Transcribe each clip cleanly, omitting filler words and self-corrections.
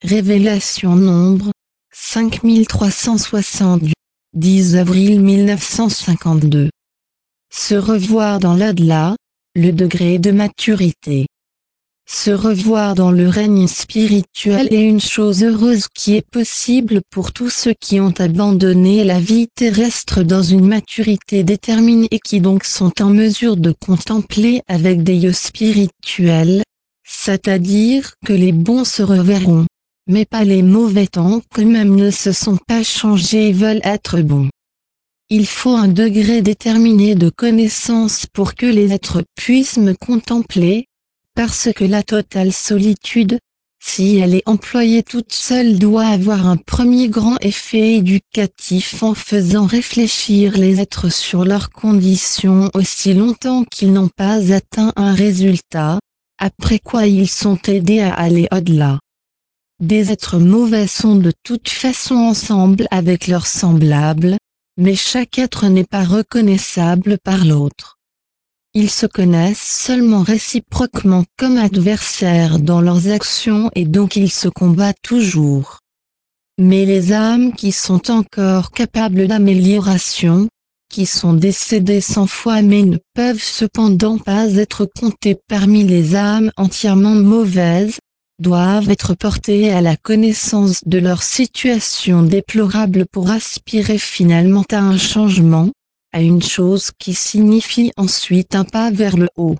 Révélation Nombre, 5360, 10 avril 1952. Se revoir dans l'au-delà, le degré de maturité. Se revoir dans le règne spirituel est une chose heureuse qui est possible pour tous ceux qui ont abandonné la vie terrestre dans une maturité déterminée et qui donc sont en mesure de contempler avec des yeux spirituels, c'est-à-dire que les bons se reverront, mais pas les mauvais tant qu'eux-mêmes ne se sont pas changés et veulent être bons. Il faut un degré déterminé de connaissance pour que les êtres puissent me contempler, parce que la totale solitude, si elle est employée toute seule, doit avoir un premier grand effet éducatif en faisant réfléchir les êtres sur leurs conditions aussi longtemps qu'ils n'ont pas atteint un résultat, après quoi ils sont aidés à aller au-delà. Des êtres mauvais sont de toute façon ensemble avec leurs semblables, mais chaque être n'est pas reconnaissable par l'autre. Ils se connaissent seulement réciproquement comme adversaires dans leurs actions et donc ils se combattent toujours. Mais les âmes qui sont encore capables d'amélioration, qui sont décédées 100 fois mais ne peuvent cependant pas être comptées parmi les âmes entièrement mauvaises, doivent être portées à la connaissance de leur situation déplorable pour aspirer finalement à un changement, à une chose qui signifie ensuite un pas vers le haut.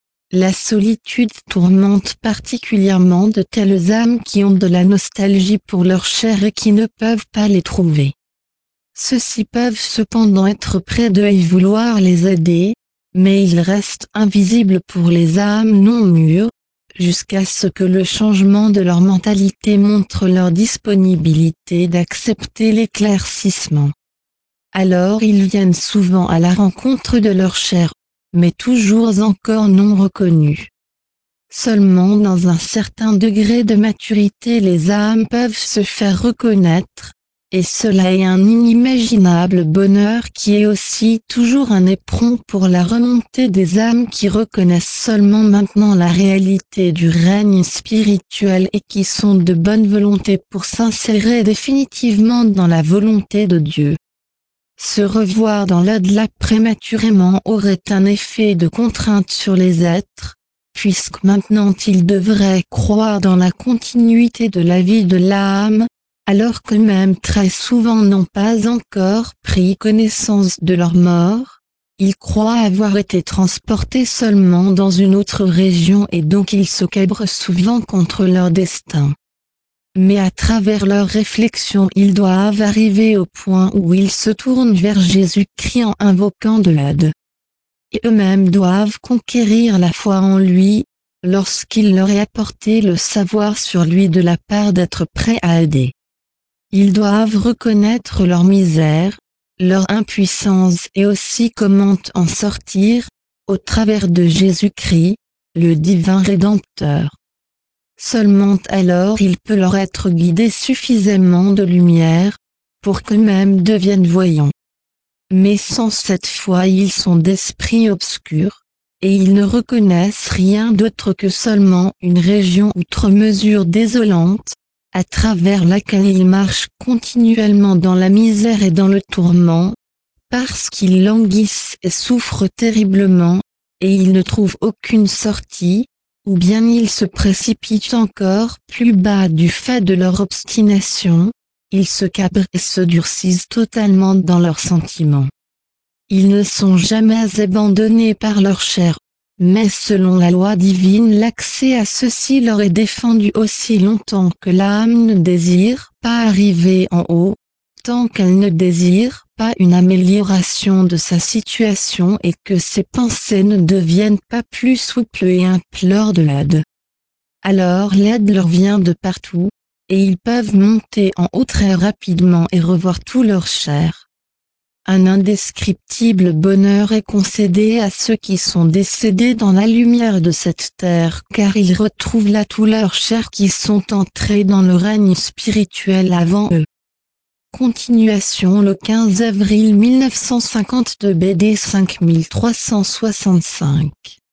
La solitude tourmente particulièrement de telles âmes qui ont de la nostalgie pour leur chair et qui ne peuvent pas les trouver. Ceux-ci peuvent cependant être près d'eux et vouloir les aider, mais ils restent invisibles pour les âmes non mûres, jusqu'à ce que le changement de leur mentalité montre leur disponibilité d'accepter l'éclaircissement. Alors ils viennent souvent à la rencontre de leur chair, mais toujours encore non reconnus. Seulement dans un certain degré de maturité les âmes peuvent se faire reconnaître, et cela est un inimaginable bonheur qui est aussi toujours un éperon pour la remontée des âmes qui reconnaissent seulement maintenant la réalité du règne spirituel et qui sont de bonne volonté pour s'insérer définitivement dans la volonté de Dieu. Se revoir dans l'au-delà prématurément aurait un effet de contrainte sur les êtres, puisque maintenant ils devraient croire dans la continuité de la vie de l'âme, alors qu'eux-mêmes très souvent n'ont pas encore pris connaissance de leur mort. Ils croient avoir été transportés seulement dans une autre région et donc ils se cabrent souvent contre leur destin. Mais à travers leurs réflexions ils doivent arriver au point où ils se tournent vers Jésus-Christ en invoquant de l'aide. Et eux-mêmes doivent conquérir la foi en lui, lorsqu'il leur est apporté le savoir sur lui de la part d'être prêts à aider. Ils doivent reconnaître leur misère, leur impuissance et aussi comment en sortir, au travers de Jésus-Christ, le divin Rédempteur. Seulement alors il peut leur être guidé suffisamment de lumière, pour qu'eux-mêmes deviennent voyants. Mais sans cette foi ils sont d'esprit obscur, et ils ne reconnaissent rien d'autre que seulement une région outre mesure désolante, à travers laquelle ils marchent continuellement dans la misère et dans le tourment, parce qu'ils languissent et souffrent terriblement, et ils ne trouvent aucune sortie, ou bien ils se précipitent encore plus bas du fait de leur obstination, ils se cabrent et se durcissent totalement dans leurs sentiments. Ils ne sont jamais abandonnés par leur chair, mais selon la loi divine l'accès à ceci leur est défendu aussi longtemps que l'âme ne désire pas arriver en haut, tant qu'elle ne désire pas une amélioration de sa situation et que ses pensées ne deviennent pas plus souples et implorent de l'aide. Alors l'aide leur vient de partout, et ils peuvent monter en haut très rapidement et revoir tout leur chair. Un indescriptible bonheur est concédé à ceux qui sont décédés dans la lumière de cette terre car ils retrouvent là tous leurs chers qui sont entrés dans le règne spirituel avant eux. Continuation le 15 avril 1952 BD 5365